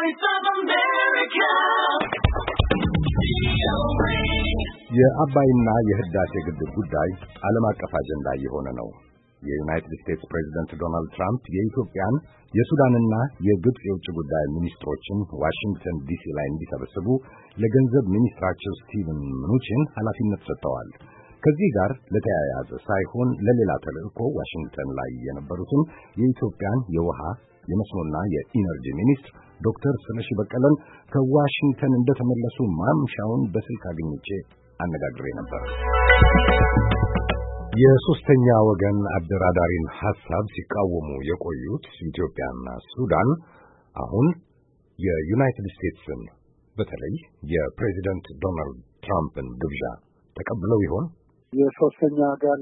Voice of America. የአባይና የህዳሴ ግድብ ጉዳይ ዓለም አቀፍ አጀንዳ የሆነ ነው። የዩናይትድ ስቴትስ ፕሬዝዳንት ዶናልድ ትራምፕ የኢትዮጵያን የሱዳንና የግብጽ የውጭ ጉዳይ ሚኒስትሮችን ዋሽንግተን ዲሲ ላይ እንዲሰበስቡ ለገንዘብ ሚኒስትራቸው ስቲቨን ምኑቺን ኃላፊነት ሰጥተዋል። ከዚህ ጋር ለተያያዘ ሳይሆን ለሌላ ተልእኮ ዋሽንግተን ላይ የነበሩትን የኢትዮጵያን የውሃ የመስኖና የኢነርጂ ሚኒስትር ዶክተር ስለሺ በቀለን ከዋሽንግተን እንደተመለሱ ማምሻውን በስልክ አግኝቼ አነጋግሬ ነበር። የሶስተኛ ወገን አደራዳሪን ሐሳብ ሲቃወሙ የቆዩት ኢትዮጵያና ሱዳን አሁን የዩናይትድ ስቴትስን በተለይ የፕሬዚደንት ዶናልድ ትራምፕን ግብዣ ተቀብለው ይሆን? የሶስተኛ ወገን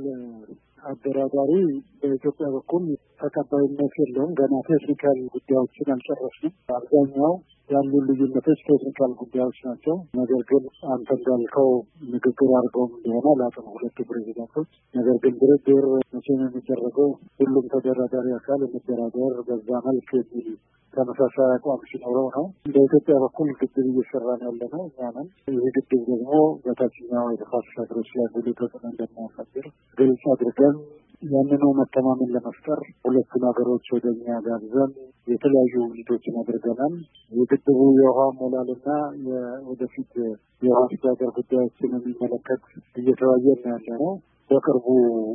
አደራዳሪ በኢትዮጵያ በኩል ተቀባይነት የለውም። ገና ቴክኒካል ጉዳዮችን አልጨረስንም። አብዛኛው ያሉ ልዩነቶች ቴክኒካል ጉዳዮች ናቸው። ነገር ግን አንተ እንዳልከው ንግግር አድርገውም እንደሆነ አላውቅም ሁለቱ ፕሬዚዳንቶች። ነገር ግን ድርድር መቼ ነው የሚደረገው? ሁሉም ተደራዳሪ አካል የሚደራደር በዛ መልክ የሚል ተመሳሳይ አቋም ሲኖረው ነው። በኢትዮጵያ በኩል ግድብ እየሰራን ያለ ነው እኛ ነን። ይህ ግድብ ደግሞ በታችኛው የተፋሰስ ሀገሮች ላይ ጉልህ ተጽዕኖ እንደማያሳድር ግልጽ አድርገን ያንኑ መተማመን ለመፍጠር ሁለቱን ሀገሮች ወደ እኛ ጋብዘን የተለያዩ ውይይቶችን አድርገናል። የግድቡ የውሃ ሞላልና ወደፊት የውሃ አስተዳደር ጉዳዮችን የሚመለከት እየተወያየን ያለ ነው። በቅርቡ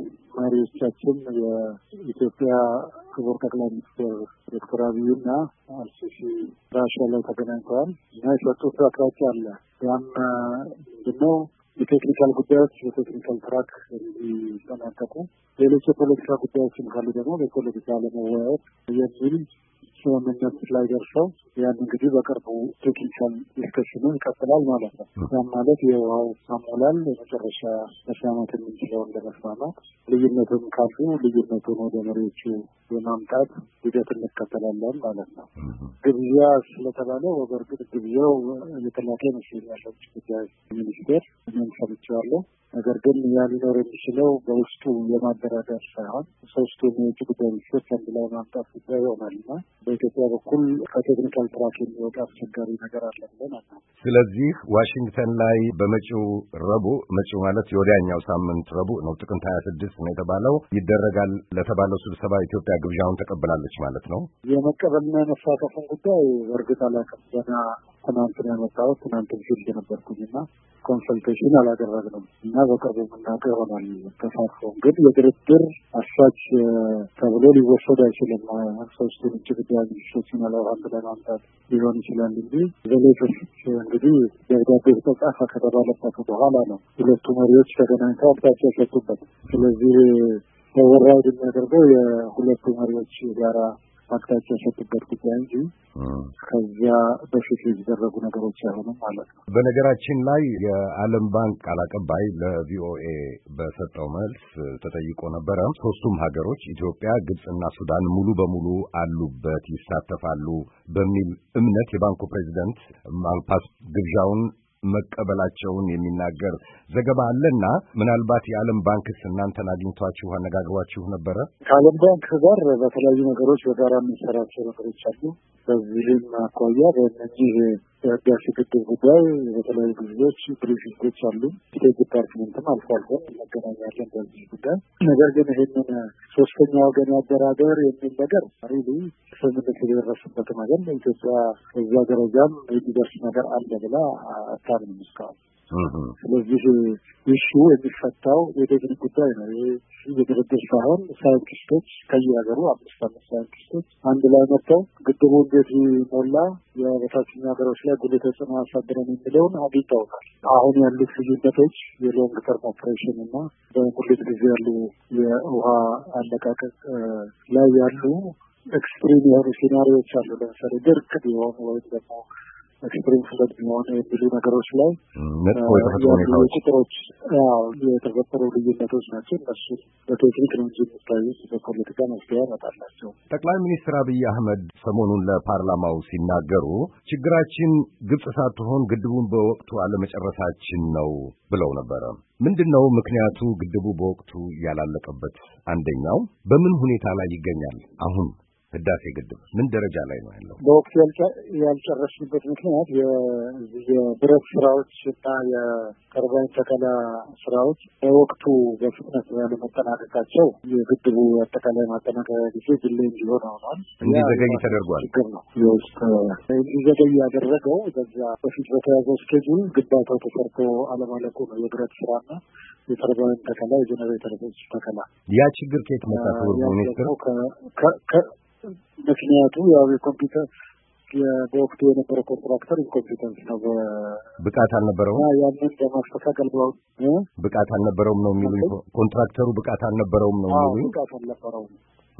መሪዎቻችን የኢትዮጵያ ክቡር ጠቅላይ ሚኒስትር ዶክተር አብይና አልሲሲ ራሽያ ላይ ተገናኝተዋል እና የሰጡት አቅጣጫ አለ። ያም ምንድነው? የቴክኒካል ጉዳዮች በቴክኒካል ትራክ እንዲጠናቀቁ፣ ሌሎች የፖለቲካ ጉዳዮችም ካሉ ደግሞ በፖለቲካ ለመወያየት የሚል ስምምነት ላይ ደርሰው ያን እንግዲህ በቅርቡ ቴክኒካል ዲስከሽኑን ይቀጥላል ማለት ነው። ያም ማለት የውሃው አሞላል የመጨረሻ መስማማት የምንችለውን ለመስማማት፣ ልዩነቱን ካሉ ልዩነቱን ወደ መሪዎቹ የማምጣት ሂደት እንከተላለን ማለት ነው። ግብዣ ስለተባለ በእርግጥ ግብዣው የተላከ ይመስለኛል ውጭ ጉዳይ ሚኒስቴር፣ እኔም ሰምቼዋለሁ። ነገር ግን ያ ሊኖር የሚችለው በውስጡ የማደራደር ሳይሆን ሶስቱን የውጭ ጉዳይ ሚኒስትሮች አንድ ላይ ማምጣት ጉዳይ ይሆናልና በኢትዮጵያ በኩል ከቴክኒካል ትራክ የሚወጣ አስቸጋሪ ነገር አለ ብለን አናምንም። ስለዚህ ዋሽንግተን ላይ በመጪው ረቡዕ፣ መጪው ማለት የወዲያኛው ሳምንት ረቡዕ ነው፣ ጥቅምት 26 ነው የተባለው፣ ይደረጋል ለተባለው ስብሰባ ኢትዮጵያ ግብዣውን ተቀብላለች ማለት ነው። የመቀበልና የመሳተፉን ጉዳይ በእርግጥ አላውቅም። ገና ትናንት ነው የመጣሁት። ትናንት ፊልድ ነበርኩኝና ኮንሰልቴሽን አላደረግንም እና በቅርቡ የምናውቀው ይሆናል። ተሳትፎም ግን የድርድር አሳች ተብሎ ሊወሰድ አይችልም። ሶስቱን ውጭ ጉዳይ ሚኒስትሮችን አንድ ላይ ማምጣት ሊሆን ይችላል እንጂ በሌሎች እንግዲህ ደብዳቤ ተጻፈ ከተባለበት በኋላ ነው ሁለቱ መሪዎች ተገናኝተው አቅጣጫ የሰጡበት። ስለዚህ ተወራድ የሚያደርገው የሁለቱ መሪዎች ጋራ አቅጣጫ የሰጡበት ጉዳይ እንጂ ከዚያ በፊት የተደረጉ ነገሮች አይሆኑም ማለት ነው። በነገራችን ላይ የዓለም ባንክ ቃል አቀባይ ለቪኦኤ በሰጠው መልስ ተጠይቆ ነበረ። ሶስቱም ሀገሮች ኢትዮጵያ፣ ግብጽና ሱዳን ሙሉ በሙሉ አሉበት፣ ይሳተፋሉ በሚል እምነት የባንኩ ፕሬዚደንት ማልፓስ ግብዣውን መቀበላቸውን የሚናገር ዘገባ አለና ምናልባት የዓለም ባንክስ እናንተን አግኝቷችሁ አነጋግሯችሁ ነበረ? ከዓለም ባንክ ጋር በተለያዩ ነገሮች በጋራ የምንሰራቸው ነገሮች አሉ። በዚህም አኳያ በእነዚህ የህዳሴ ግድብ ጉዳይ በተለያዩ ጊዜዎች ብሪፊንጎች አሉ። ስቴት ዲፓርትመንትም አልፎ አልፎ እንገናኛለን በዚህ ጉዳይ። ነገር ግን ይህንን ሶስተኛ ወገን ያደራደር የሚል ነገር ሪሊ ስምምነት የደረሰበት ነገር ኢትዮጵያ በዛ ደረጃም የሚደርስ ነገር አለ ብላ አታምንም እስካሁን። ስለዚህ ኢሹ የሚፈታው የቴክኒክ ጉዳይ ነው። የድርድር ሳይሆን ሳይንቲስቶች ከየሀገሩ 5 ሳይንቲስቶች አንድ ላይ መጥተው ግድቡ እንዴት ሞላ፣ የበታችኛው ሀገሮች ላይ ጉልህ ተጽዕኖ ያሳድረን የሚለውን አግኝተውታል። አሁን ያሉት ልዩነቶች የሎንግ ተርም ኦፕሬሽን እና በሙሌት ጊዜ ያሉ የውሃ አለቃቀቅ ላይ ያሉ ኤክስትሪም የሆኑ ሲናሪዎች አሉ። ለምሳሌ ድርቅ ቢሆን ወይም ደግሞ ኤክስትሪም ፍለድ ቢሆን የሚሉ ነገሮች ላይ ቁጥሮች የተፈጠሩ ልዩነቶች ናቸው። እነሱ በቴክኒክ ነው እንጂ የሚታዩት በፖለቲካ መፍትሄ ያመጣላቸው። ጠቅላይ ሚኒስትር አብይ አህመድ ሰሞኑን ለፓርላማው ሲናገሩ ችግራችን ግብጽ ሳትሆን ግድቡን በወቅቱ አለመጨረሳችን ነው ብለው ነበረ። ምንድነው ምክንያቱ ግድቡ በወቅቱ ያላለቀበት? አንደኛው በምን ሁኔታ ላይ ይገኛል አሁን ህዳሴ ግድብ ምን ደረጃ ላይ ነው ያለው? በወቅቱ ያልጨረስንበት ምክንያት የብረት ስራዎች እና የተርባይን ተከላ ስራዎች በወቅቱ በፍጥነት ያለመጠናቀቃቸው የግድቡ አጠቃላይ ማጠናቀቂያ ጊዜ ዲሌይ እንዲሆን ሆኗል። እንዲዘገይ ተደርጓል። ችግር ነው የውስጥ እንዲዘገይ ያደረገው በዛ በፊት በተያዘው ስኬጁል ግንባታው ተሰርቶ አለማለቁ ነው። የብረት ስራና የተርባይን ተከላ፣ የጀነሬተሮች ተከላ። ያ ችግር ከየት መጣ? ሚኒስትር ምክንያቱ ያው የኮምፒውተር በወቅቱ የነበረው ኮንትራክተር ኢንኮምፒተንስ ነው። ብቃት አልነበረውም። ያንን በማስተካከል ብቃት አልነበረውም ነው የሚሉኝ። ኮንትራክተሩ ብቃት አልነበረውም ነው የሚሉኝ። ብቃት አልነበረውም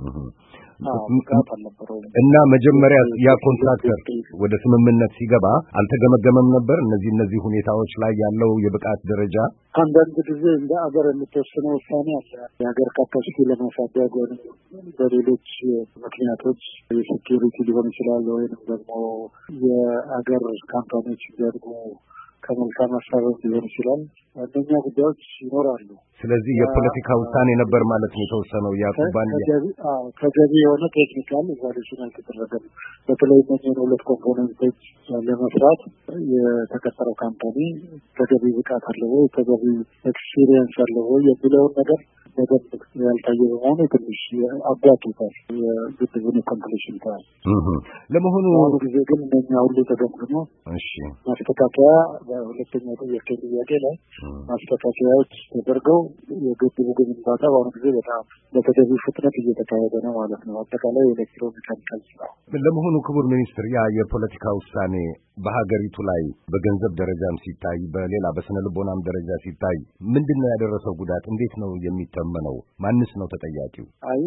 እና መጀመሪያ ያ ኮንትራክተር ወደ ስምምነት ሲገባ አልተገመገመም ነበር። እነዚህ ሁኔታዎች ላይ ያለው የብቃት ደረጃ አንዳንድ ጊዜ እንደ አገር የምትወስነው ውሳኔ አለ። የሀገር ካፓሲቲ ለማሳደግ ወይም በሌሎች ምክንያቶች የሴኪሪቲ ሊሆን ይችላል ወይም ደግሞ የአገር ካምፓኒዎች እንዲያድጉ ከመልካም አሳበብ ሊሆን ይችላል። እነኛ ጉዳዮች ይኖራሉ። ስለዚህ የፖለቲካ ውሳኔ ነበር ማለት ነው የተወሰነው። ያ ኩባንያ ተገቢ የሆነ ቴክኒካል ኢቫሉዌሽን አልተደረገም። በተለይ እነዚህን ሁለት ኮምፖነንቶች ለመስራት የተቀጠረው ካምፓኒ ተገቢ ብቃት አለው ወይ፣ ተገቢ ኤክስፒሪየንስ አለው ወይ የሚለውን ነገር በደንብ ያልታየ በመሆኑ ትንሽ አጓቱታል የግድቡን ኮምፕሊሽን ታል። ለመሆኑ በአሁኑ ጊዜ ግን እነኛ ሁሉ ተገምግሞ ማስተካከያ በሁለተኛው ጥያቄ ላይ ማስተካከያዎች ተደርገው የግድቡ ግንባታ በአሁኑ ጊዜ በጣም በተገቢ ፍጥነት እየተካሄደ ነው ማለት ነው። አጠቃላይ ኤሌክትሮሜካኒካል ስራው። ለመሆኑ ክቡር ሚኒስትር፣ ያ የፖለቲካ ውሳኔ በሀገሪቱ ላይ በገንዘብ ደረጃም ሲታይ በሌላ በስነ ልቦናም ደረጃ ሲታይ ምንድን ነው ያደረሰው ጉዳት? እንዴት ነው የሚተመነው? ማንስ ነው ተጠያቂው?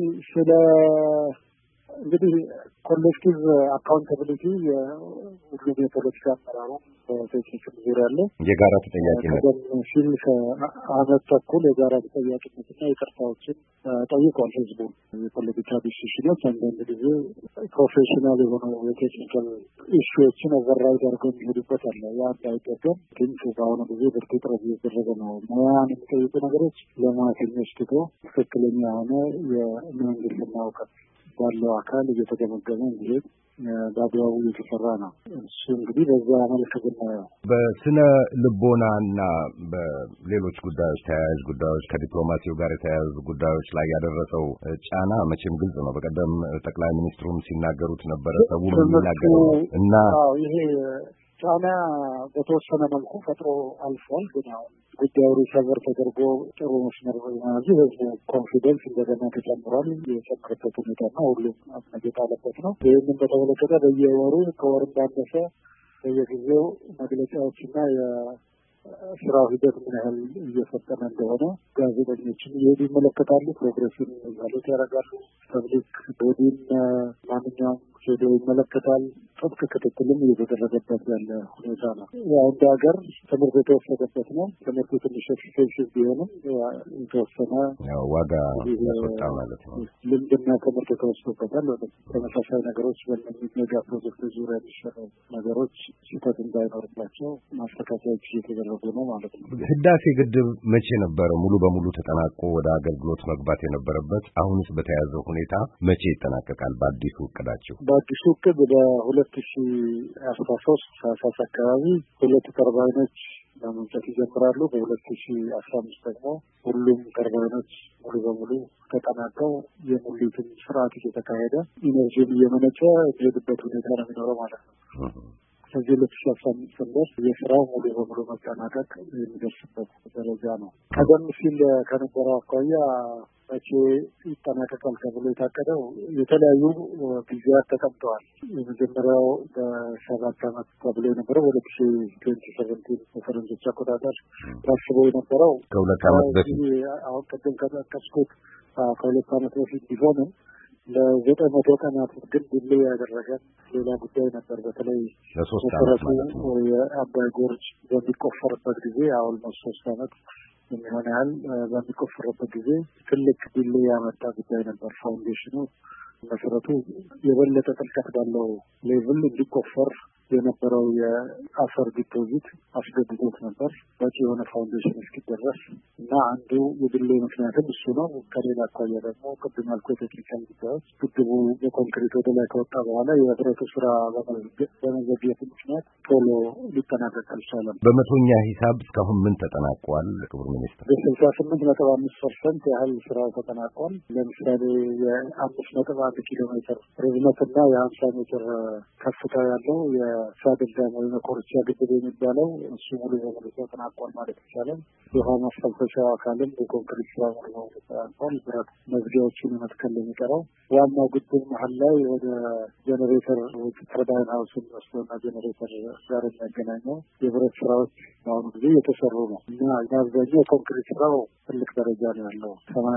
እንግዲህ ኮሌክቲቭ አካውንታቢሊቲ ሁሉም የፖለቲካ አመራሩ በቴክኒክም ዙሪያ አለ። የጋራ ተጠያቂነት ሲል ከአመት ተኩል የጋራ ተጠያቂነትና ይቅርታዎችን ጠይቋል ህዝቡ። የፖለቲካ ዲሲሽኖች አንዳንድ ጊዜ ፕሮፌሽናል የሆኑ የቴክኒካል ኢሹዎችን ኦቨርራይድ አድርገው የሚሄዱበት አለ። ያ እንዳይደገም ግን በአሁኑ ጊዜ ብርቱ ጥረት እየተደረገ ነው። ሙያን የሚጠይቁ ነገሮች ለሙያተኞች ትቶ ትክክለኛ የሆነ የመንግስትና እውቀት ባለው አካል እየተገመገመ እንዲሄድ በአግባቡ እየተሰራ ነው። እሱ እንግዲህ በዛ መልክ ብናየው በስነ ልቦናና በሌሎች ጉዳዮች ተያያዥ ጉዳዮች ከዲፕሎማሲው ጋር የተያያዙ ጉዳዮች ላይ ያደረሰው ጫና መቼም ግልጽ ነው። በቀደም ጠቅላይ ሚኒስትሩም ሲናገሩት ነበረ፣ ሰውም የሚናገረው እና ይሄ ጫና በተወሰነ መልኩ ፈጥሮ አልፏል። ግን ያው ጉዳዩ ሪከቨር ተደርጎ ጥሩ መስመር በመያዙ ህዝቡ ኮንፊደንስ እንደገና ተጨምሯል። የጨመረበት ሁኔታና ሁሉም መጌጥ አለበት ነው። ይህንን በተመለከተ በየወሩ ከወርም ባነሰ በየጊዜው መግለጫዎችና የስራው ሂደት ምን ያህል እየፈጠነ እንደሆነ ጋዜጠኞችን ይሄዱ ይመለከታሉ። ፕሮግሬሱን ዛሎት ያደርጋሉ። ፐብሊክ ቦዲን ማንኛውም ሄዶ ይመለከታል። ጥብቅ ክትትልም እየተደረገበት ያለ ሁኔታ ነው። ያው እንደ ሀገር ትምህርት የተወሰደበት ነው። ትምህርቱ ትንሽ ኤክስፔንሲቭ ቢሆንም የተወሰነ ዋጋ ያስወጣ ማለት ነው። ልምድና ትምህርት የተወሰደበታል። ተመሳሳይ ነገሮች በእነዚህ ሜጋ ፕሮጀክቶች ዙሪያ የሚሰሩ ነገሮች ስህተት እንዳይኖርባቸው ማስተካከያዎች እየተደረጉ ነው ማለት ነው። ህዳሴ ግድብ መቼ ነበረ ሙሉ በሙሉ ተጠናቆ ወደ አገልግሎት መግባት የነበረበት? አሁንስ በተያዘው ሁኔታ መቼ ይጠናቀቃል? በአዲሱ እቅዳቸው በአዲሱ እቅድ በ2013 ታህሳስ አካባቢ 2 ተርባይኖች ማመንጨት ይጀምራሉ። በ2015 ደግሞ ሁሉም ተርባይኖች ሙሉ በሙሉ ተጠናቀው የሙሊትን ስርዓት እየተካሄደ ኢነርጂን እየመነጨ የሚሄድበት ሁኔታ ነው የሚኖረው ማለት ነው። ከዚህ 2015 ድረስ የስራው ሙሉ በሙሉ መጠናቀቅ የሚደርስበት ደረጃ ነው። ቀደም ሲል ከነበረው አኳያ መቼ ይጠናቀቃል ተብሎ የታቀደው የተለያዩ ጊዜያት ተቀምጠዋል። የመጀመሪያው በ7 ዓመት ተብሎ የነበረው 2017 በፈረንጆች አቆጣጠር ታስበው የነበረው ከ2 ዓመት በፊት አሁን ቅድም ከጠቀስኩት ከ2 ዓመት በፊት ቢሆንም ለ900 ቀናት ግን ዲሌ ያደረገ ሌላ ጉዳይ ነበር። በተለይ መሰረቱ የአባይ ጎርጅ በሚቆፈርበት ጊዜ ኦልሞስት 3 ዓመት የሚሆን ያህል በሚቆፈርበት ጊዜ ትልቅ ዲሌ ያመጣ ጉዳይ ነበር። ፋውንዴሽኑ መሰረቱ የበለጠ ጥልቀት ባለው ሌቭል እንዲቆፈር የነበረው የአፈር ዲፖዚት አስገድዶት ነበር በቂ የሆነ ፋውንዴሽን እስኪደረስ እና አንዱ የድሌ ምክንያትም እሱ ነው። ከሌላ አኳያ ደግሞ ቅድም ያልኩ የቴክኒካል ጉዳዮች ግድቡ በኮንክሪት ወደ ላይ ከወጣ በኋላ የህብረቱ ስራ በመዘግየቱ ምክንያት ቶሎ ሊጠናቀቅ አልቻለም። በመቶኛ ሂሳብ እስካሁን ምን ተጠናቋል ክቡር ሚኒስትር? በ68.5% ያህል ስራው ተጠናቋል። ለምሳሌ የ5.1 ኪሎ ሜትር ርዝመትና የ50 ሜትር ከፍታ ያለው የሳድል ዳም ወይም የኮርቻ ግድብ የሚባለው እሱ ሙሉ በሙሉ ተጠናቋል ማለት ይቻላል። የውሃ ማስተንፈሻ አካልም የኮንክሪት ስራ ሙሉ በሙሉ ተጠናቋል። ብረት መዝጊያዎችን መትከል የሚቀረው ዋናው ግድብ መሀል ላይ ወደ ጄኔሬተር ተርባይን ሀውስ የሚወስደውና ጄኔሬተር ጋር የሚያገናኘው የብረት ስራዎች በአሁኑ ጊዜ እየተሰሩ ነው እና አብዛኛው የኮንክሪት ስራው ትልቅ ደረጃ ነው ያለው።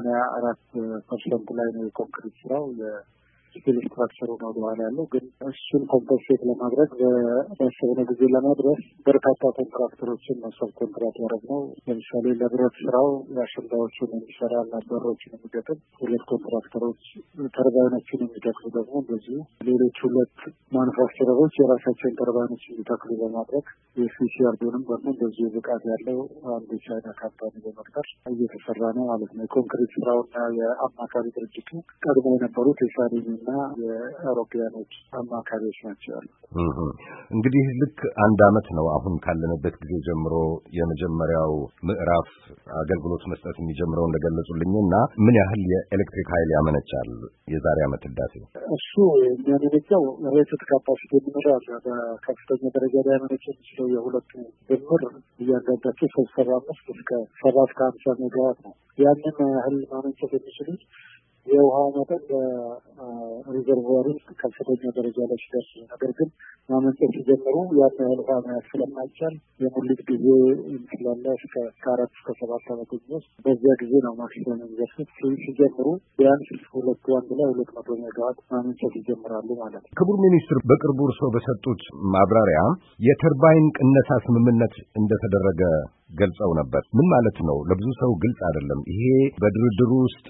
84% ላይ ነው የኮንክሪት ስራው። ስቲል ስትራክቸሩ ነው ወደኋላ ያለው። ግን እሱን ኮምፐንሴት ለማድረግ በአሰብነው ጊዜ ለማድረስ በርካታ ኮንትራክተሮችን መሰብ ኮንትራት ያደረግነው። ለምሳሌ ለብረት ስራው የአሸንዳዎቹን የሚሰራ እና በሮችን የሚገጥም 2 ኮንትራክተሮች፣ ተርባይኖችን የሚተክሉ ደግሞ እንደዚሁ ሌሎች 2 ማኑፋክቸረሮች የራሳቸውን ተርባይኖች እንዲተክሉ በማድረግ የሲሲአርዶንም ደግሞ እንደዚሁ ብቃት ያለው አንድ የቻይና ካምፓኒ በመቅጠር እየተሰራ ነው ማለት ነው። የኮንክሪት ስራውና የአማካሪ ድርጅቱ ቀድሞ የነበሩት የሳሪኒ እና የአውሮፓውያኖች አማካሪዎች ናቸው ያሉ። እንግዲህ ልክ 1 ዓመት ነው አሁን ካለንበት ጊዜ ጀምሮ የመጀመሪያው ምዕራፍ አገልግሎት መስጠት የሚጀምረው እንደገለጹልኝና ምን ያህል የኤሌክትሪክ ኃይል ያመነጫል የዛሬ ዓመት ህዳሴ? እሱ የሚያመነጨው ሬትድ ካፓሲቲ የምንለው በከፍተኛ ደረጃ ላይ ያመነጨ የሚችለው የሁለቱ ድምር እያንዳንዳቸው 375 እስከ 750 ሜጋዋት ነው። ያንን ያህል ማመንጨት የሚችሉት የውሃው መጠን በሪዘርቮር ውስጥ ከፍተኛ ደረጃ ላይ ሲደርስ፣ ነገር ግን ማመንጨት ሲጀምሩ ያን ያህል ውሃ መያዝ ስለማይቻል የሙሊት ጊዜ ስላለ እስከ 4 እስከ 7 ዓመት ውስጥ በዚያ ጊዜ ነው ማክሲመም የሚደርሱት። ሲጀምሩ ቢያንስ 2 ላይ 200 ሜጋዋት ማመንጨት ይጀምራሉ ማለት ነው። ክቡር ሚኒስትር፣ በቅርቡ እርስዎ በሰጡት ማብራሪያ የተርባይን ቅነሳ ስምምነት እንደተደረገ ገልጸው ነበር። ምን ማለት ነው? ለብዙ ሰው ግልጽ አይደለም። ይሄ በድርድሩ ውስጥ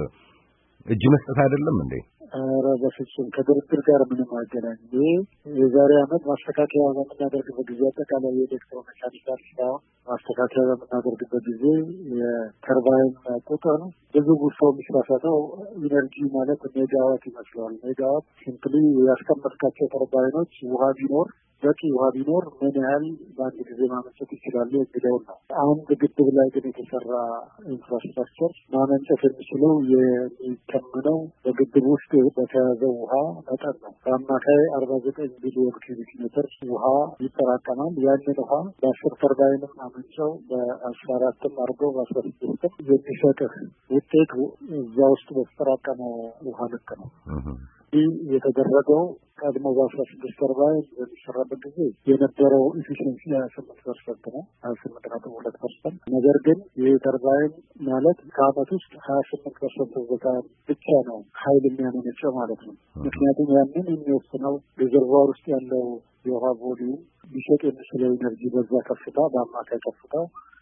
እጅ መስጠት አይደለም እንዴ? ኧረ በፍጹም ከድርድር ጋር ምንም አይገናኝም። ይሄ የዛሬ ዓመት ማስተካከያ በምናደርግበት ጊዜ አጠቃላይ የኤሌክትሮሜካኒካል ስራ ማስተካከያ በምናደርግበት ጊዜ የተርባይን ቁጥር ብዙ ሰው የሚሳሳተው ኢነርጂ ማለት ሜጋዋት ይመስለዋል። ሜጋዋት ሲምፕሊ ያስቀመጥካቸው ተርባይኖች ውሃ ቢኖር በቂ ውሃ ቢኖር ምን ያህል በአንድ ጊዜ ማመንጨት ይችላሉ የሚለውን ነው። አንድ ግድብ ላይ ግን የተሰራ ኢንፍራስትራክቸር ማመንጨት የሚችለው የሚተምነው በግድብ ውስጥ በተያዘው ውሃ መጠን ነው። በአማካይ 49 ቢሊዮን ኪዩቢክ ሜትር ውሃ ይጠራቀማል። ያንን ውሃ በ10 ተርባይንም አመንጨው በ14ም አድርገው በ16ም የሚሰጥህ ውጤት እዛ ውስጥ በተጠራቀመው ውሃ ልክ ነው። ይህ የተደረገው ቀድሞ በ16 ተርባይን በሚሰራበት ጊዜ የነበረው ኢፊሽንሲ 28% ነው፣ 28.2%። ነገር ግን ይህ ተርባይን ማለት ከአመት ውስጥ 28% ብቻ ነው ኃይል የሚያመነጨው ማለት ነው። ምክንያቱም ያንን የሚወስነው ሪዘርቫር ውስጥ ያለው የውሃ ቮሊዩም ሊሰጥ የሚችለው ኢነርጂ በዛ ከፍታ በአማካይ ከፍታ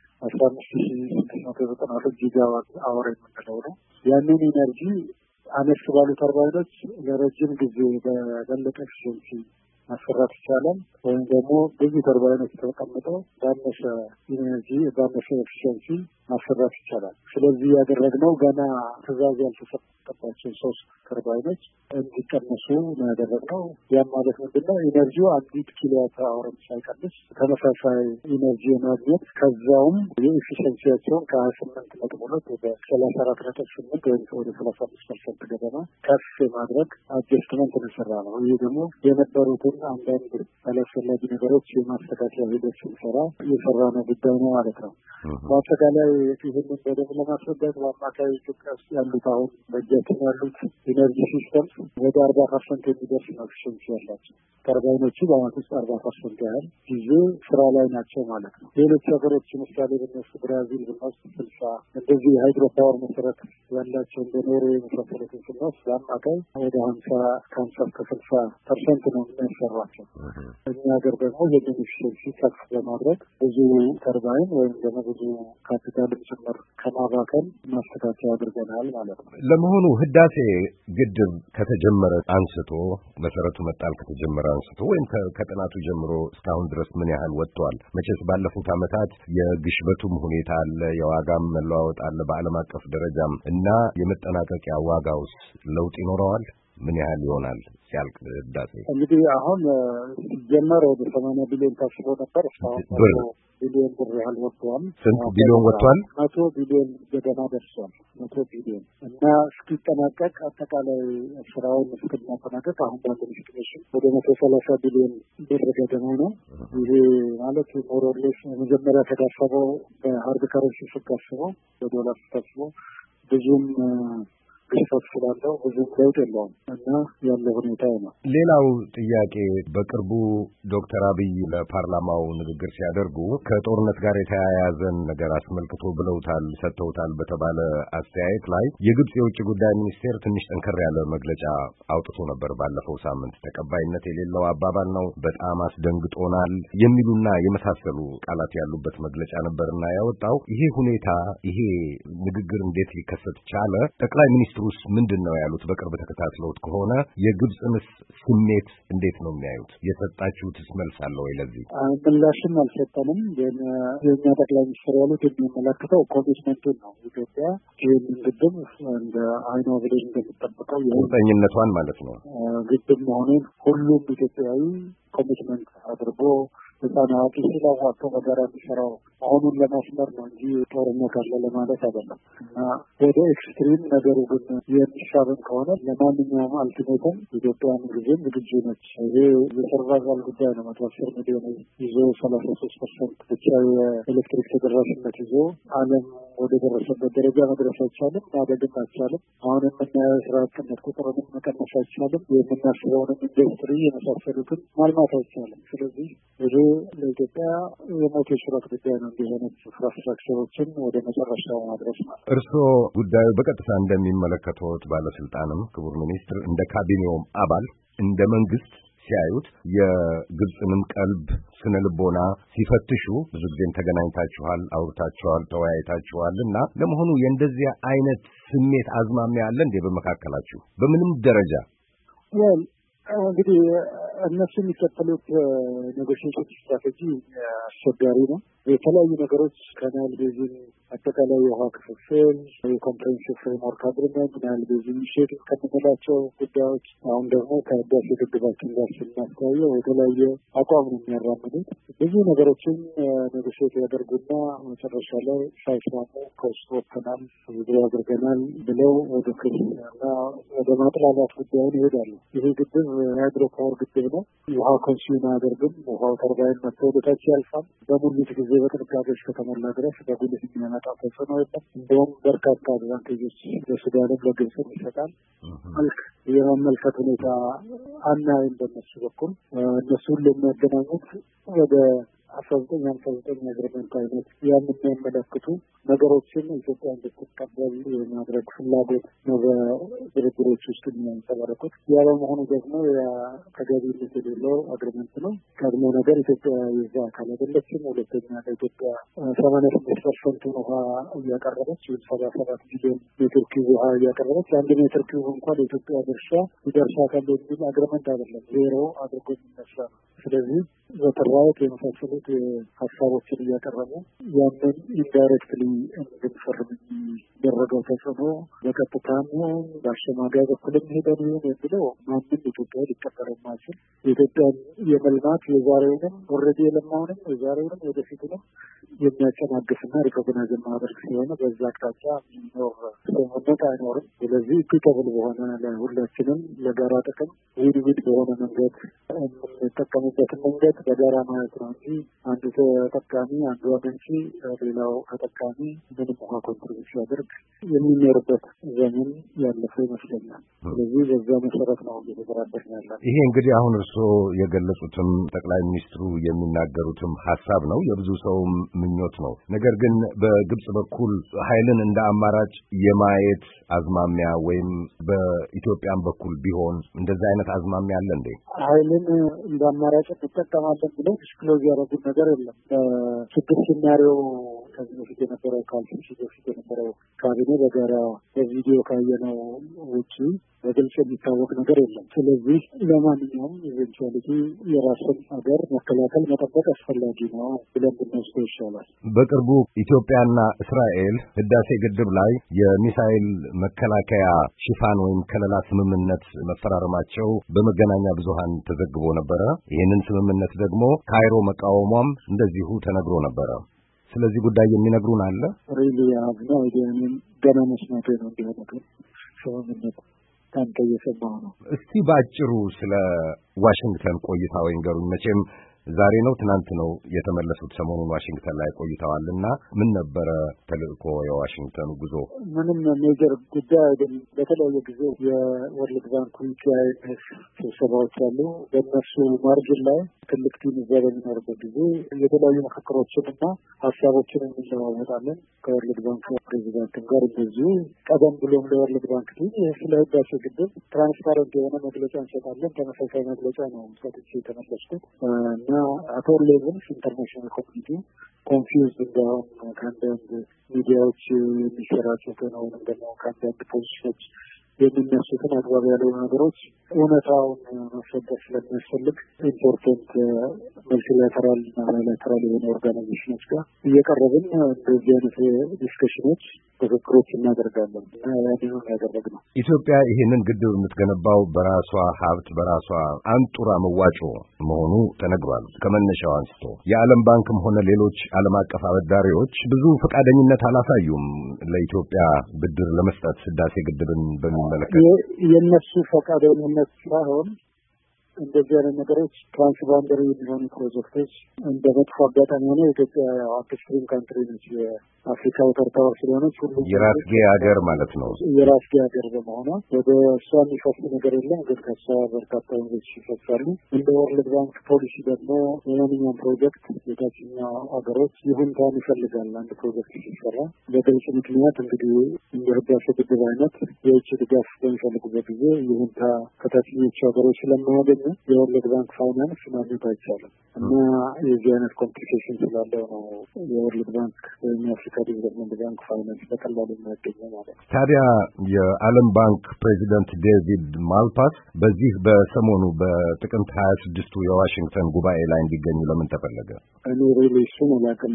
15692 ጊጋዋት አወር የምንለው ነው። ያንን ኢነርጂ አነስ ባሉ ተርባይኖች ለረጅም ጊዜ በበለጠ ኤፊሽንሲ ማሰራት ይቻላል። ወይም ደግሞ ብዙ ተርባይኖች ተቀምጠው ባነሰ ኢነርጂ ባነሰ ኤፊሽንሲ ማሰራት ይቻላል። ስለዚህ ያደረግነው ገና ትዕዛዝ ያልተሰጠባቸው 3 ተርባይኖች እንዲቀነሱ ነው ያደረግነው። ያም ማለት ምንድነው? ኢነርጂው 1 ኪሎዋት አወርም ሳይቀንስ ተመሳሳይ ኢነርጂ የማግኘት ከዛውም የኤፊሽንሲያቸውን ከ28.2 ወደ 34.8 ወይም ወደ 35% ገደማ ከፍ የማድረግ አጀስትመንት የተሰራ ነው። ይህ ደግሞ የነበሩትን አንዳንድ አላስፈላጊ ነገሮች የማስተካከያ ሂደት ስንሰራ የሰራ ነው ጉዳይ ነው ማለት ነው። በአጠቃላይ ይህንን በደንብ ለማስረዳት በአማካይ ኢትዮጵያ ውስጥ ያሉት አሁን በእጃችን ያሉት ኢነርጂ ሲስተምስ ወደ 40% የሚደርስ ነው ኤፊሽንሲ ያላቸው። ተርባይኖቹ በአመት ውስጥ 40% ያህል ጊዜ ስራ ላይ ናቸው ማለት ነው። ሌሎች ሀገሮች ምሳሌ ብንወስድ ብራዚል ብንወስድ 60 እንደዚህ የሃይድሮ ፓወር መሰረት ያላቸው እንደ ኖርዌይ የመሳሰሉትን ስንወስድ በአማካይ ወደ 50 እስከ 60% ነው የሚያስ የሚያሰራቸው። እኛ ሀገር ደግሞ ይህንን ኤፊሽንሲ ከፍ ለማድረግ ብዙ ተርባይን ወይም ደግሞ ብዙ ካፒታልን ጭምር ከማባከን ማስተካከያ አድርገናል ማለት ነው። ለመሆኑ ህዳሴ ግድብ ከተጀመረ አንስቶ መሰረቱ መጣል ከተጀመረ አንስቶ ወይም ከጥናቱ ጀምሮ እስካሁን ድረስ ምን ያህል ወጥቷል? መቼስ ባለፉት ዓመታት የግሽበቱም ሁኔታ አለ፣ የዋጋም መለዋወጥ አለ በዓለም አቀፍ ደረጃም እና የመጠናቀቂያ ዋጋውስ ለውጥ ይኖረዋል? ምን ያህል ይሆናል ሲያልቅ ህዳሴ? እንግዲህ አሁን ሲጀመር ወደ 80 ቢሊዮን ታስቦ ነበር። እስካሁን ቢሊዮን ብር ያህል ወጥቷል። ስንት ቢሊዮን ወጥቷል? 100 ቢሊዮን ገደማ ደርሷል። 100 ቢሊዮን እና እስኪጠናቀቅ አጠቃላይ ስራውን እስኪጠናቀቅ አሁን ባለው ኢስቲሜሽን ወደ 130 ቢሊዮን ብር ገደማ ነው። ይሄ ማለት ሞሮሌስ መጀመሪያ ተዳሰበው በሃርድ ከረንሲ ሲታሰበው በዶላር ሲታሰበው ብዙም ግሽበት ስላለው ብዙ ለውጥ የለውም እና ያለው ሁኔታ ነው። ሌላው ጥያቄ በቅርቡ ዶክተር አብይ ለፓርላማው ንግግር ሲያደርጉ ከጦርነት ጋር የተያያዘን ነገር አስመልክቶ ብለውታል ሰጥተውታል በተባለ አስተያየት ላይ የግብጽ የውጭ ጉዳይ ሚኒስቴር ትንሽ ጠንከር ያለ መግለጫ አውጥቶ ነበር ባለፈው ሳምንት። ተቀባይነት የሌለው አባባል ነው፣ በጣም አስደንግጦናል የሚሉና የመሳሰሉ ቃላት ያሉበት መግለጫ ነበርና ያወጣው። ይሄ ሁኔታ ይሄ ንግግር እንዴት ሊከሰት ቻለ? ጠቅላይ ሚኒስትሩስ ምንድን ነው ያሉት? በቅርብ ተከታትለውት ከሆነ የግብጽንስ ስሜት እንዴት ነው የሚያዩት? የሰጣችሁትስ መልስ አለ ወይ? ለዚህ ምላሽም አልሰጠንም። ግን የእኛ ጠቅላይ ሚኒስትር ያሉት የሚመለከተው ኮሚትመንቱን ነው። ኢትዮጵያ ይህንን ግድብ እንደ አይኗ ብሌን እንደምትጠብቀው ቁርጠኝነቷን ማለት ነው ግድብ መሆኑን ሁሉም ኢትዮጵያዊ ኮሚትመንት አድርጎ ህፃን አዋቂ ሲላዋቶ በጋራ የሚሰራው መሆኑን ለማስመር ነው እንጂ ጦርነት አለ ለማለት አይደለም። እና ወደ ኤክስትሪም ነገሩ ግን የሚሳብን ከሆነ ለማንኛውም አልቲሜተም ኢትዮጵያን ጊዜም ዝግጁ ነች። ይሄ የሰርቫይቫል ጉዳይ ነው። 110 ሚሊዮን ይዞ 33% ብቻ የኤሌክትሪክ ተደራሽነት ይዞ ዓለም ወደ ደረሰበት ደረጃ መድረስ አይቻልም፣ ማደግም አይቻልም። አሁን የምናየው የስራ አጥነት ቁጥርንም መቀነስ አይቻልም። የምናስበውንም ኢንዱስትሪ የመሳሰሉትን ማልማት አይቻልም። ስለዚህ ይሄ ለኢትዮጵያ የሞት የሽረት ጉዳይ ነው። እንዲህ አይነት ኢንፍራስትራክቸሮችን ወደ መጨረሻው ማድረስ ማለት። እርስዎ ጉዳዩ በቀጥታ እንደሚመለከቱት ባለስልጣንም ክቡር ሚኒስትር እንደ ካቢኔውም አባል እንደ መንግስት ሲያዩት የግብጽንም ቀልብ ስነ ልቦና ሲፈትሹ ብዙ ጊዜም ተገናኝታችኋል፣ አውርታችኋል፣ ተወያይታችኋል እና ለመሆኑ የእንደዚያ አይነት ስሜት አዝማሚያ አለ እንዴ በመካከላችሁ በምንም ደረጃ? እንግዲህ እነሱ የሚከተሉት ኔጎሽዬሽን ስትራቴጂ አስቸጋሪ ነው። የተለያዩ ነገሮች ካናል ቤዚን አጠቃላይ የውሃ ክፍፍል፣ የኮምፕሬንሲቭ ፍሬምወርክ አግሪመንት፣ ካናል ቤዚን ሼት ከምንላቸው ጉዳዮች አሁን ደግሞ ከህዳሴ ግድባችን ጋር ስናስተያየው የተለያየ አቋም ነው የሚያራምዱት። ብዙ ነገሮችን ኔጎሽዬት ያደርጉና መጨረሻ ላይ ሳይስማሙ ከውስጥ ወጥተናል፣ ውድድር አድርገናል ብለው ወደ ክስ እና ወደ ማጥላላት ጉዳዩን ይሄዳሉ። ይሄ ግድብ ሃይድሮ ፓወር ግድብ ነው። ውሃ ኮንሱም አያደርግም። ውሃው ተርባይን መጥቶ ወደታች ያልፋል። በሙሊት ጊዜ በጥንቃቄዎች ከተሞላ ድረስ በጉልት የሚያመጣው ተጽዕኖ የለም። እንደውም በርካታ አድቫንቴጆች ለሱዳንም ለግብፅም ይሰጣል። የመመልከት ሁኔታ አናይም በነሱ በኩል። እነሱን ለሚያገናኙት ወደ 1959 አግሪመንት አይነት ያንን የሚያመለክቱ ነገሮችን ኢትዮጵያ እንድትቀበል የማድረግ ፍላጎት ነው በድርድሮች ውስጥ የሚያንጸባረቁት። ያ በመሆኑ ደግሞ ተገቢነት የሌለው አግሪመንት ነው። ቀድሞ ነገር ኢትዮጵያ የዛ አካል አይደለችም። ሁለተኛ ለኢትዮጵያ 86% ውሃ እያቀረበች 77 ሚሊዮን ሜትር ኪዩብ ውሃ እያቀረበች 1 ሜትር ኪዩብ እንኳን የኢትዮጵያ ድርሻ ይደርሳታል የሚል አግሪመንት አይደለም። ዜሮ አድርጎ የሚነሳ ነው። ስለዚህ በተራየት የመሳሰሉት ሀሳቦችን እያቀረቡ ያንን ኢንዳይሬክትሊ እንድንፈርም የሚደረገው ተጽዕኖ በቀጥታም ይሁን በአሸማጋይ በኩልም ሄደን ይሁን የሚለው ማንም ኢትዮጵያ ሊቀበለው የማይችል የኢትዮጵያን የመልማት የዛሬውንም ኦልሬዲ የለማውንም የዛሬውንም ወደፊቱንም የሚያጨናግፍና ሪኮግናይዝ የማያደርግ ስለሆነ በዛ አቅጣጫ የሚኖር ስምምነት አይኖርም። ስለዚህ ኢኩዊታብል በሆነ ለሁላችንም ለጋራ ጥቅም ዊን-ዊን በሆነ መንገድ የምንጠቀምበትን መንገድ በጋራ ማየት ነው እንጂ አንዱ ተጠቃሚ አንዱ አገንቺ ሌላው ተጠቃሚ ምንም ውሃ ኮንትሪቢዩት ሲያደርግ ባንክ የሚኖርበት ዘመን ያለፈ ይመስለኛል። ስለዚህ በዛ መሰረት ነው እየተደራደርን ያለ። ይሄ እንግዲህ አሁን እርስዎ የገለጹትም ጠቅላይ ሚኒስትሩ የሚናገሩትም ሀሳብ ነው፣ የብዙ ሰውም ምኞት ነው። ነገር ግን በግብጽ በኩል ኃይልን እንደ አማራጭ የማየት አዝማሚያ ወይም በኢትዮጵያም በኩል ቢሆን እንደዛ አይነት አዝማሚያ አለ እንዴ? ኃይልን እንደ አማራጭ እንጠቀማለን ብለው ዲስክሎዝ ያደረጉት ነገር የለም። በስድስት ሲናሪዮ ከዚህ በፊት የነበረው በፊት የነበረው ካቢኔ በጋራ በቪዲዮ ካየነው ውጪ በግልጽ የሚታወቅ ነገር የለም። ስለዚህ ለማንኛውም ኢቨንቹዋሊቲ የራስን ሀገር መከላከል መጠበቅ አስፈላጊ ነው ብለን ብንወስደው ይሻላል። በቅርቡ ኢትዮጵያና እስራኤል ህዳሴ ግድብ ላይ የሚሳኤል መከላከያ ሽፋን ወይም ከለላ ስምምነት መፈራረማቸው በመገናኛ ብዙሃን ተዘግቦ ነበረ። ይህንን ስምምነት ደግሞ ካይሮ መቃወሟም እንደዚሁ ተነግሮ ነበረ። ስለዚህ ጉዳይ የሚነግሩን አለ? ሪሊ አብና ወዲያንም ገና መስማቴ ነው እንዲሆነ ስምምነት ታንተ እየሰማሁ ነው። እስቲ ባጭሩ ስለ ዋሽንግተን ቆይታ ወይንገሩኝ። መቼም ዛሬ ነው ትናንት ነው የተመለሱት? ሰሞኑን ዋሽንግተን ላይ ቆይተዋልና ምን ነበረ ተልእኮ የዋሽንግተኑ ጉዞ? ምንም ሜጀር ጉዳይ አይደለም። በተለያየ ጊዜ የወርልድ ባንክ IMF ስብሰባዎች አሉ። በእነሱ ማርጅን ላይ ትልቅ ቲም እዛ በሚኖርበት ጊዜ የተለያዩ ምክክሮችንና ሀሳቦችን እንለዋወጣለን ከወርልድ ባንክ ፕሬዚዳንትም ጋር እንደዚሁ። ቀደም ብሎም ለወርልድ ባንክ ቲም ስለ ህዳሴ ግድብ ትራንስፓረንት የሆነ መግለጫ እንሰጣለን። ተመሳሳይ መግለጫ ነው ሰጥቼ የተመለስኩት እና አቶ ሌቭንስ ኢንተርናሽናል ኮሚኒቲ ኮንፊውዝድ እንዳሁን ከአንዳንድ ሚዲያዎች የሚሰራጩትን ወይም ደግሞ ከአንዳንድ ፖዚሽኖች የሚነሱትን አግባብ ያልሆኑ ነገሮች እውነታውን ማስረዳት ስለሚያስፈልግ ኢምፖርታንት መልቲላተራል እና ባይላተራል የሆኑ ኦርጋናይዜሽኖች ጋር እየቀረብን እንደዚህ አይነት ዲስከሽኖች ምክክሮች እናደርጋለን እና ያንንም ያደረግነው። ኢትዮጵያ ይህንን ግድብ የምትገነባው በራሷ ሀብት በራሷ አንጡራ መዋጮ መሆኑ ተነግሯል። ከመነሻው አንስቶ የዓለም ባንክም ሆነ ሌሎች ዓለም አቀፍ አበዳሪዎች ብዙ ፈቃደኝነት አላሳዩም ለኢትዮጵያ ብድር ለመስጠት ህዳሴ ግድብን በሚመለከት። የእነሱ ፈቃደኝነት ሳይሆን እንደዚህ አይነት ነገሮች ትራንስባውንደሪ የሚሆኑ ፕሮጀክቶች እንደ መጥፎ አጋጣሚ ሆነ ኢትዮጵያ አፕስትሪም ካንትሪ ነች። የአፍሪካ ወተር ታወር ስለሆነች ሁሉም የራስጌ ሀገር ማለት ነው። የራስጌ ሀገር በመሆኗ ወደ እሷ የሚፈስ ነገር የለም። ግን ከእሷ በርካታ ወንዞች ይፈሳሉ። እንደ ወርልድ ባንክ ፖሊሲ ደግሞ የማንኛውም ፕሮጀክት የታችኛው ሀገሮች ይሁንታን ይፈልጋል። አንድ ፕሮጀክት ሲሰራ በግልጽ ምክንያት እንግዲህ እንደ ህዳሴ ግድብ አይነት የውጭ ድጋፍ በሚፈልጉበት ጊዜ ይሁንታ ከታችኞቹ ሀገሮች ስለማያገኙ የወርልድ ባንክ ፋይናንስ ማግኘት አይቻልም እና የዚህ አይነት ኮምፕሊኬሽን ስላለው ነው የወርልድ ባንክ ወይም የአፍሪካ ዲቨሎፕመንት ባንክ ፋይናንስ በቀላሉ የሚያገኘው ማለት ነው። ታዲያ የዓለም ባንክ ፕሬዚደንት ዴቪድ ማልፓስ በዚህ በሰሞኑ በጥቅምት 26ቱ የዋሽንግተን ጉባኤ ላይ እንዲገኙ ለምን ተፈለገ? እኔ ሪሊ እሱን አላውቅም።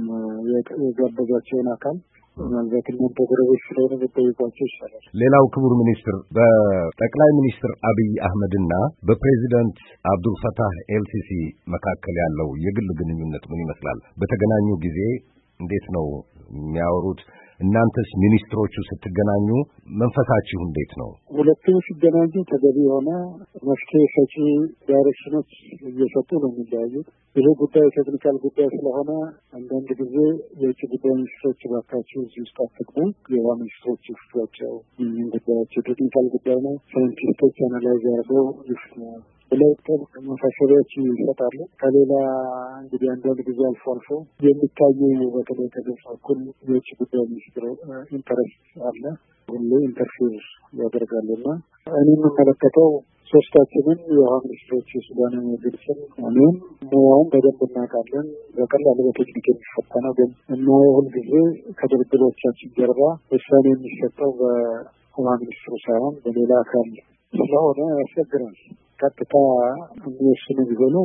የጋበዛቸውን አካል ምናልባት እናንተ ጎረቤት ስለሆነ ብትጠይቋቸው ይሻላል። ሌላው ክቡር ሚኒስትር፣ በጠቅላይ ሚኒስትር አብይ አህመድና በፕሬዚደንት አብዱል ፈታህ ኤልሲሲ መካከል ያለው የግል ግንኙነት ምን ይመስላል? በተገናኙ ጊዜ እንዴት ነው የሚያወሩት? እናንተስ ሚኒስትሮቹ ስትገናኙ መንፈሳችሁ እንዴት ነው? ሁለቱም ሲገናኙ ተገቢ የሆነ መፍትሄ ሰጪ ዳይሬክሽኖች እየሰጡ ነው የሚለያዩት። ይሄ ጉዳይ ቴክኒካል ጉዳይ ስለሆነ አንዳንድ ጊዜ የውጭ ጉዳይ ሚኒስትሮች ባካቸው እዚህ ውስጥ አትግቡ፣ የውሃ ሚኒስትሮች ይፍቷቸው፣ ይህን ጉዳያቸው ቴክኒካል ጉዳይ ነው፣ ሳይንቲስቶች አናላይዝ አድርገው ይፍቱ ብለው ማሳሰቢያዎች ይሰጣሉ። ከሌላ እንግዲህ አንዳንድ ጊዜ አልፎ አልፎ የሚታዩ በተለይ ከግብጽ በኩል የውጭ ጉዳይ ሚኒስትር ኢንተረስት አለ፣ ሁሉ ኢንተርፌር ያደርጋሉና እኔ የምመለከተው ሶስታችንም የውሃ ሚኒስትሮች የሱዳንን የግብጽን እኔም ሙያውን በደንብ እናውቃለን። በቀላሉ በቴክኒክ የሚፈታ ነው። ግን እና ሁልጊዜ ከድርድሮቻችን ጀርባ ውሳኔ የሚሰጠው በውሃ ሚኒስትሩ ሳይሆን በሌላ አካል ስለሆነ ያስቸግራል። ቀጥታ የሚወስኑ ቢሆኑ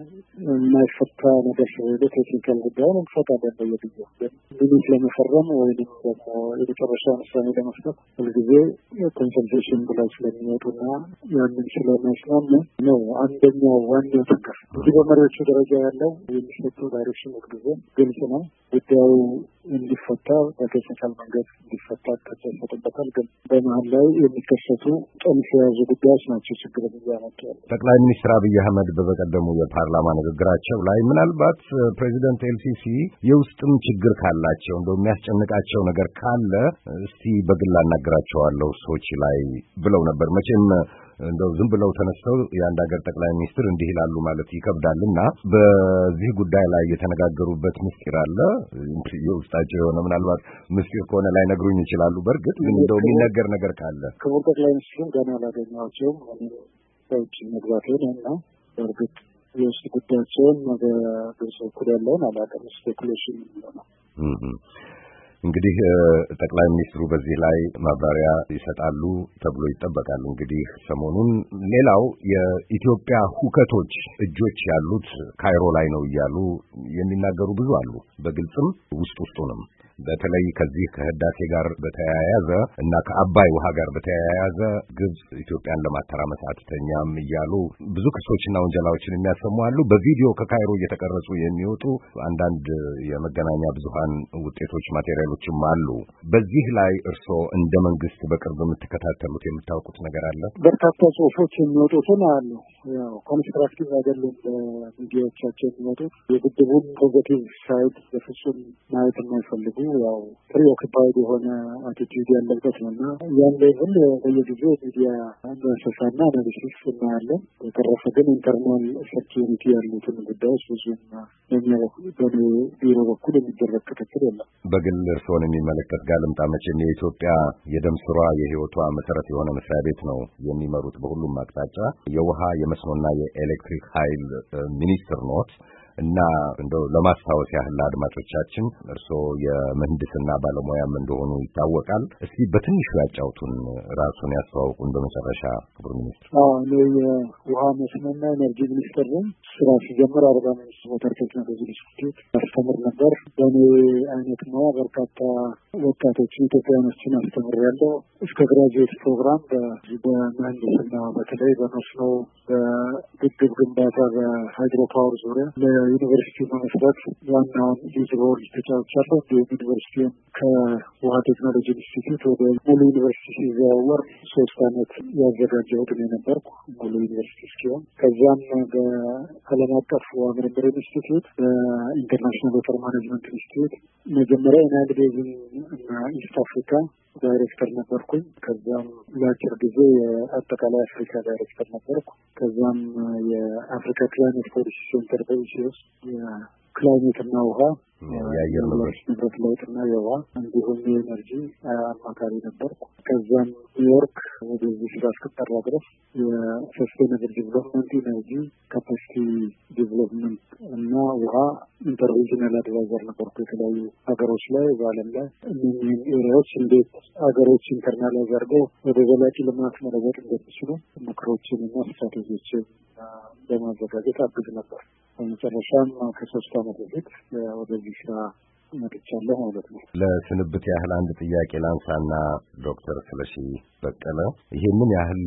የማይፈታ ነገር ስለሆነ ቴክኒካል ጉዳዩን እንፈታለን በየጊዜው። ግን ሚኒት ለመፈረም ወይም ደግሞ የመጨረሻውን ውሳኔ ለመስጠት ሁልጊዜ ኮንሰልቴሽን ብለው ስለሚወጡና ያንን ስለማይስማሙ ነው አንደኛው ዋናው ችግር። እንዲህ በመሪዎቹ ደረጃ ያለው የሚሰጡ ዳይሬክሽን ሁልጊዜ ግልጽ ነው። ጉዳዩ እንዲፈታ በቴክኒካል መንገድ እንዲፈታ ተሰጥቶበታል። ግን በመሀል ላይ የሚከሰቱ ጥልፍ የያዙ ጉዳዮች ናቸው ችግር እያመጡ ያሉ። ጠቅላይ ሚኒስትር አብይ አህመድ በበቀደሙ የፓርላማ ንግግራቸው ላይ ምናልባት ፕሬዚደንት ኤልሲሲ የውስጥም ችግር ካላቸው እንደው የሚያስጨንቃቸው ነገር ካለ እስቲ በግል አናግራቸዋለሁ ሶቺ ላይ ብለው ነበር። መቼም እንደው ዝም ብለው ተነስተው የአንድ ሀገር ጠቅላይ ሚኒስትር እንዲህ ይላሉ ማለት ይከብዳልና በዚህ ጉዳይ ላይ የተነጋገሩበት ምስጢር አለ? የውስጣቸው የሆነ ምናልባት ምስጢር ከሆነ ላይ ነግሩኝ ይችላሉ። በእርግጥ ግን እንደው የሚነገር ነገር ካለ ክቡር ጠቅላይ ሚኒስትሩን ገና አላገኘኋቸውም። በውጭ መግባቴ ነው እና በእርግጥ የውስጥ ጉዳያቸውን በግብጽ በኩል ያለውን አላውቅም። ስፔኩሌሽን ነው። እንግዲህ ጠቅላይ ሚኒስትሩ በዚህ ላይ ማብራሪያ ይሰጣሉ ተብሎ ይጠበቃል። እንግዲህ ሰሞኑን ሌላው የኢትዮጵያ ሁከቶች እጆች ያሉት ካይሮ ላይ ነው እያሉ የሚናገሩ ብዙ አሉ። በግልጽም ውስጡንም በተለይ ከዚህ ከህዳሴ ጋር በተያያዘ እና ከአባይ ውሃ ጋር በተያያዘ ግብጽ ኢትዮጵያን ለማተራመስ አትተኛም እያሉ ብዙ ክሶችና ወንጀላዎችን የሚያሰሙ አሉ። በቪዲዮ ከካይሮ እየተቀረጹ የሚወጡ አንዳንድ የመገናኛ ብዙሃን ውጤቶች ማቴሪያሎችም አሉ። በዚህ ላይ እርስዎ እንደ መንግስት በቅርብ የምትከታተሉት የምታውቁት ነገር አለ? በርካታ ጽሁፎች የሚወጡትን አሉ። ያው ኮንስትራክቲቭ አይደሉም በሚዲያዎቻቸው የሚወጡት። የግድቡን ፖዘቲቭ ሳይድ በፍጹም ማየት የማይፈልጉ ያው ፕሪኦኩፓይድ የሆነ አቲቲዩድ ያለበት ነውና ያን ሌቭል በየጊዜው ሚዲያ አንሳሳና አናሊሲስ እናያለን። በተረፈ ግን ኢንተርናል ሴኪዩሪቲ ያሉትን ጉዳዮች ብዙም በኔ ቢሮ በኩል የሚደረግ ክትትል የለም። በግል እርስዎን የሚመለከት ጋር ልምጣ። መቼም የኢትዮጵያ የደም ስሯ የህይወቷ መሰረት የሆነ መስሪያ ቤት ነው የሚመሩት በሁሉም አቅጣጫ። የውሃ የመስኖና የኤሌክትሪክ ኃይል ሚኒስትር ኖት እና እንደው ለማስታወስ ያህል አድማጮቻችን እርስዎ የምህንድስና ባለሙያም እንደሆኑ ይታወቃል። እስቲ በትንሹ ያጫውቱን፣ ራሱን ያስተዋውቁን። በመጨረሻ ክቡር ሚኒስትር። እኔ የውሃ መስኖና ኤነርጂ ሚኒስትር ነኝ። ስራ ሲጀምር አርባ ምንጭ ሞተር ቴክኖሎጂ ኢንስቲትዩት አስተምር ነበር። በእኔ አይነት ሙያ በርካታ ወጣቶችን ኢትዮጵያውያኖችን አስተምሬያለሁ። እስከ ግራጁዌት ፕሮግራም በምህንድስና በተለይ በመስኖ በግድብ ግንባታ በሃይድሮ ፓወር ዙሪያ ዩኒቨርሲቲ መመስረት ዋናውን ሊድ ሮል ተጫውቻለሁ። እንዲሁም ዩኒቨርሲቲውን ከውሃ ቴክኖሎጂ ኢንስቲትዩት ወደ ሙሉ ዩኒቨርሲቲ ሲዘዋወር 3 ዓመት ያዘጋጀሁት እኔ ነበርኩ ሙሉ ዩኒቨርሲቲ እስኪሆን። ከዚያም በዓለም አቀፍ ውሃ ምርምር ኢንስቲትዩት በኢንተርናሽናል ወተር ማኔጅመንት ኢንስቲትዩት መጀመሪያ የናይል ቤዚን እና ኢስት አፍሪካ ዳይሬክተር ነበርኩኝ። ከዛም ለአጭር ጊዜ የአጠቃላይ አፍሪካ ዳይሬክተር ነበርኩ። ከዛም የአፍሪካ ክላይሜት ፖሊሲ ሴንተር በኢሲ ውስጥ የክላይሜትና ውሃ የአየር ንብረት ለውጥና የውሃ እንዲሁም የኤነርጂ አማካሪ ነበርኩ። ከዛም ኒውዮርክ ወደዚህ ስራ እስክጠራ ድረስ የሰስቴናብል ዲቨሎፕመንት ኢነርጂ ካፓሲቲ ዲቨሎፕመንት እና ውሃ ኢንተርቬንሽናል አድቫይዘር ነበርኩ። የተለያዩ ሀገሮች ላይ በዓለም ላይ እነዚህን ኤሪያዎች እንዴት ሀገሮች ኢንተርናላይዝ አድርገው ወደ ዘላቂ ልማት መለወጥ እንደሚችሉ ምክሮችን እና ስትራቴጂዎችን በማዘጋጀት አግዝ ነበር። በመጨረሻም ከ3 ዓመት በፊት ወደዚህ ስራ መጥቻለሁ ማለት ነው። ለስንብት ያህል አንድ ጥያቄ ላንሳና ዶክተር ስለሺ በቀለ ይሄንን ያህል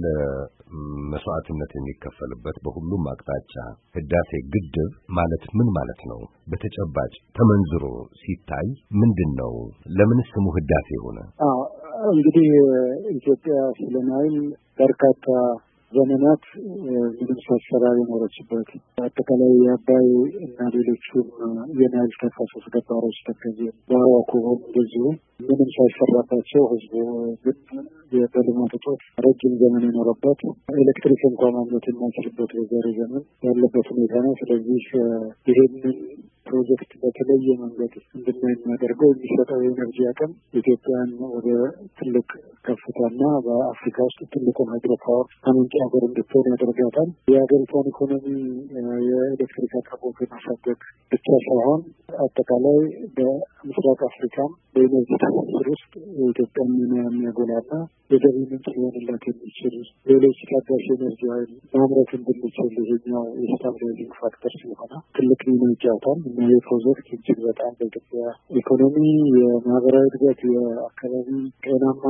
መስዋዕትነት የሚከፈልበት በሁሉም አቅጣጫ ህዳሴ ግድብ ማለት ምን ማለት ነው? በተጨባጭ ተመንዝሮ ሲታይ ምንድነው? ለምንስ ስሙ ህዳሴ ሆነ? እንግዲህ ኢትዮጵያ ስለ ናይል በርካታ ዘመናት ምንም ሳትሰራ የኖረችበት አጠቃላይ የአባይ እና ሌሎቹም የናይል ተፋሰስ ገባሮች ተከዜ ባሮኮም እንደዚሁ ምንም ሳይሰራባቸው ህዝቡ ግን በልማት እጦት ረጅም ዘመን የኖረበት ኤሌክትሪክ እንኳን ማግኘት የማይችልበት በዛሬ ዘመን ያለበት ሁኔታ ነው። ስለዚህ ይሄንን ፕሮጀክት በተለየ መንገድ እንድናይ የሚያደርገው የሚሰጠው የኤነርጂ አቅም ኢትዮጵያን ወደ ትልቅ ከፍታና በአፍሪካ ውስጥ ትልቁን ሃይድሮ ፓወር አመንጪ ሀገር እንድትሆን ያደርጋታል። የሀገሪቷን ኢኮኖሚ የኤሌክትሪክ አቅርቦት ማሳደግ ብቻ ሳይሆን አጠቃላይ በምስራቅ አፍሪካም በኤነርጂ ትስስር ውስጥ የኢትዮጵያን ሚና የሚያጎላና የገቢ ምንጭ ሊሆንላት የሚችል ሌሎች ታዳሽ ኤነርጂ ኃይል ማምረት እንድንችል ይሄኛው የስታብላይዚንግ ፋክተር ስለሆነ ትልቅ ሚና ይጫወታል። እና ይህ ፕሮጀክት እጅግ በጣም በኢትዮጵያ ኢኮኖሚ፣ የማህበራዊ እድገት፣ የአካባቢ ጤናማነት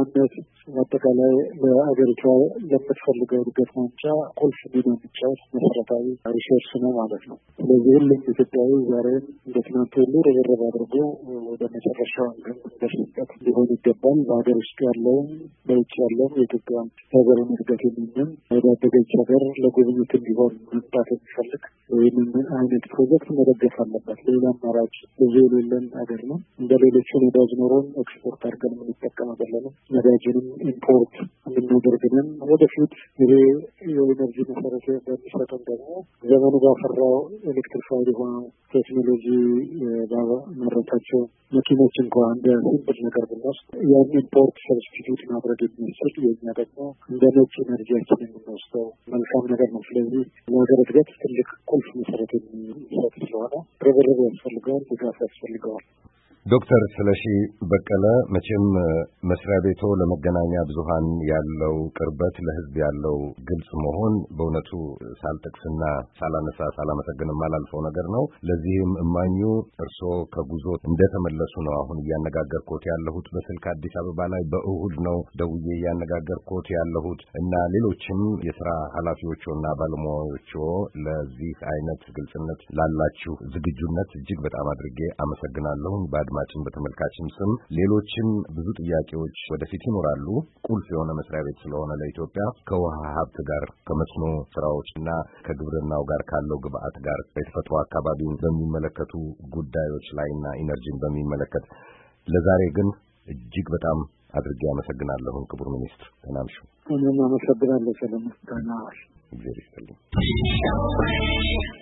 አጠቃላይ ለአገሪቷ ለምትፈልገው እድገት ማምጫ ቁልፍ ሚና የሚጫወት መሰረታዊ ሪሶርስ ነው ማለት ነው። ስለዚህ ሁሉም ኢትዮጵያዊ ዛሬም እንደ ትናንት ሁሉ ርብርብ አድርጎ ወደ መጨረሻው እንደርስበት ሊሆን ይገባል። በሀገር ውስጥ ያለውም በውጭ ያለውም የኢትዮጵያን ሀገርን እድገት የሚመኝ ወዳደገች ሀገር ለጉብኝት እንዲሆን መምጣት የሚፈልግ ይህንን አይነት ፕሮጀክት መደገፍ አለበት። ሌላ አማራጭ ብዙ የሌለን ሀገር ነው። እንደ ሌሎቹ ነዳጅ ኖሮን ኤክስፖርት አድርገን የምንጠቀም አይደለንም። ነዳጅንም ኢምፖርት የምናደርግንን ወደፊት ይሄ የኤነርጂ መሰረት በሚሰጠን ደግሞ ዘመኑ ባፈራው ኤሌክትሪፋይድ የሆኑ ቴክኖሎጂ ባመረታቸው መኪኖች እንኳን እንደ ሲምፕል ነገር ብንወስድ ያን ኢምፖርት ሰብስቲቱት ማድረግ የሚችል የኛ ደግሞ እንደ ነጭ ኤነርጂያችን የምንወስደው መልካም ነገር ነው። ስለዚህ ለሀገር እድገት ትልቅ ቁልፍ መሰረት የሚሰጥ ስለሆነ ርብርብ ያስፈልገዋል፣ ድጋፍ ያስፈልገዋል። ዶክተር ስለሺ በቀለ መቼም መስሪያ ቤቶ ለመገናኛ ብዙሃን ያለው ቅርበት፣ ለሕዝብ ያለው ግልጽ መሆን በእውነቱ ሳልጠቅስና ሳላነሳ ሳላመሰግንም አላልፈው ነገር ነው። ለዚህም እማኙ እርስዎ ከጉዞ እንደተመለሱ ነው። አሁን እያነጋገርኩት ያለሁት በስልክ አዲስ አበባ ላይ በእሁድ ነው ደውዬ እያነጋገርኩት ያለሁት እና ሌሎችም የስራ ኃላፊዎችና ባለሙያዎች ለዚህ አይነት ግልጽነት ላላችሁ ዝግጁነት እጅግ በጣም አድርጌ አመሰግናለሁ። በአድማጭም በተመልካችም ስም ሌሎችም ብዙ ጥያቄዎች ወደፊት ይኖራሉ። ቁልፍ የሆነ መስሪያ ቤት ስለሆነ ለኢትዮጵያ ከውሃ ሀብት ጋር ከመስኖ ስራዎችና ከግብርናው ጋር ካለው ግብአት ጋር የተፈጥሮ አካባቢውን በሚመለከቱ ጉዳዮች ላይና ኢነርጂን በሚመለከት ለዛሬ ግን እጅግ በጣም አድርጌ አመሰግናለሁ ክቡር ሚኒስትር። ተናምሹ። እኔም አመሰግናለሁ ሰለሞን። እግዚአብሔር ይስጥልኝ።